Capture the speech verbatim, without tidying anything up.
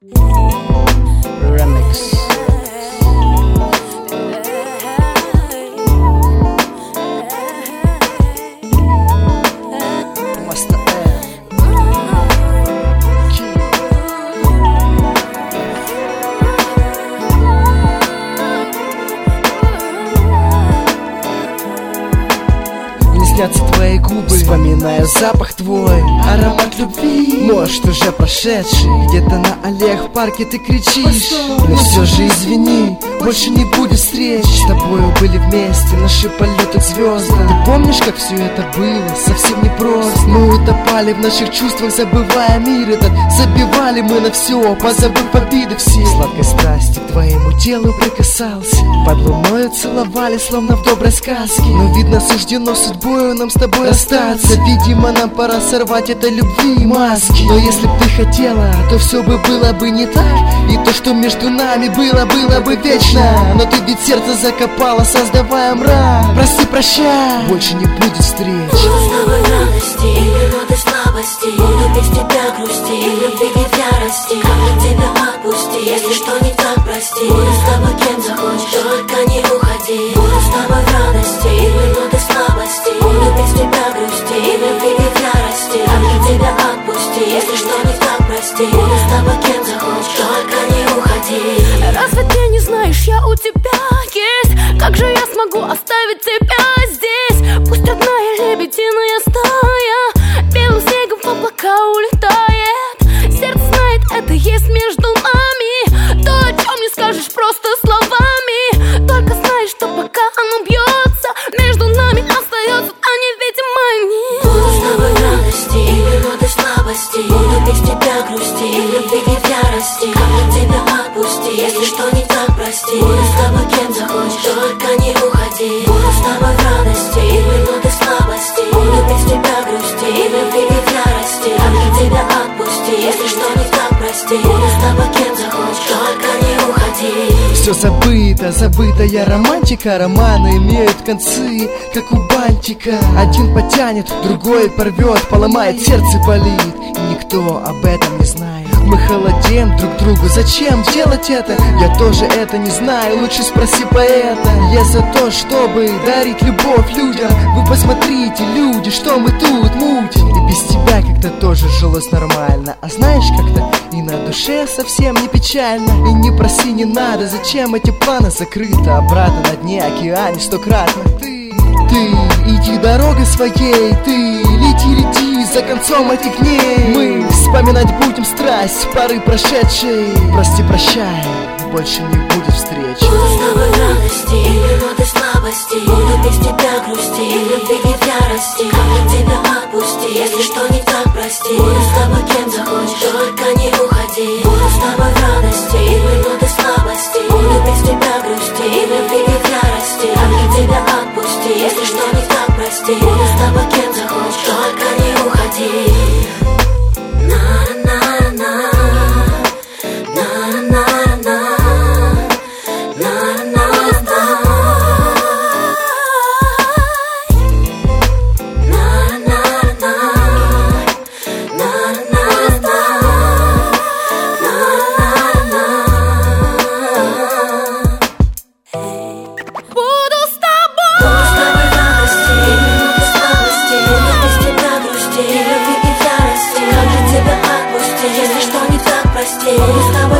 Remix. Снятся твои губы, вспоминаю запах твой, аромат любви. Может, уже прошедший, где-то на аллеях в парке ты кричишь. Но все же извини, больше не будет встреч. С тобою были вместе наши полеты к звездам. Ты помнишь, как все это было? Совсем непросто. Мы утопали в наших чувствах, забывая мир этот. Забивали мы на все, позабыв обиды все. Сладкой страсти к твоему телу прикасался. Под луною целовали, словно в доброй сказке. Но видно, суждено судьбой нам с тобой расстаться. Видимо, нам пора сорвать это любви маски. Но если б ты хотела, то все бы было бы не так. И то, что между нами было, было бы вечно. Но ты ведь сердце закопала, создавая мрак. Прости, прощай, больше не будет встреч. Буду с тобой в радости и минуты слабости. Буду без тебя грусти и любви не в ярости. Как тебя отпусти, если что не так, прости. Буду с тобой кем захочешь, только не уходи. Буду с тобой в радости и минуты слабости. Буду без тебя грусти и любви не в ярости. Как тебя отпусти, если что не так, прости. Буду с тобой кем захочешь, только не уходи. Разве ты не знаешь, я у тебя есть? Как же я смогу оставить тебя здесь? Пусть родная лебединая стая белым снегом в облака улетает. Сердце знает, это есть между нами. То, о чем не скажешь просто словами. Только знаешь, что пока оно бьется, между нами остается та невидимая нить. Буду с тобой в радости и минуты слабости. Буду без тебя грусти и любви не в ярости. Как тебя отпусти, если что не так, прости. Буду с тобой кем захочешь, только не уходи. Буду с тобой в радости и минуты слабости. Буду без тебя грусти и любви не в ярости. Как тебя отпусти, если что не так, прости. Буду с тобой кем захочешь, только не уходи. Все забыто, забытая романтика. Романы имеют концы, как у бантика. Один потянет, другой порвет, поломает, сердце болит. И никто об этом не знает. Мы холодеем друг другу, зачем делать это? Я тоже это не знаю, лучше спроси поэта. Я за то, чтобы дарить любовь людям. Вы посмотрите, люди, что мы тут мутим. И без тебя как-то тоже жилось нормально. А знаешь, как-то и на душе совсем не печально. И не проси, не надо, зачем эти планы закрыты? Обратно на дне океане стократно. Ты, ты, иди дорогой своей, ты, лети, лети за концом этих дней. Мы вспоминать будем страсть, поры прошедшие. Прости, прощай, больше не будет встреч. Буду с тобой в радости и минуты слабости. Буду без тебя грусти и любви не в ярости. Как тебя отпусти, если что не так, прости. Буду с тобой кем захочешь, только не уходи. Буду с тобой в радости и минуты слабости. Буду без тебя грусти и любви не в ярости. Как тебя отпусти, если что не так, прости. Буду с тобой кем захочешь, только не уходи. Буду с тобой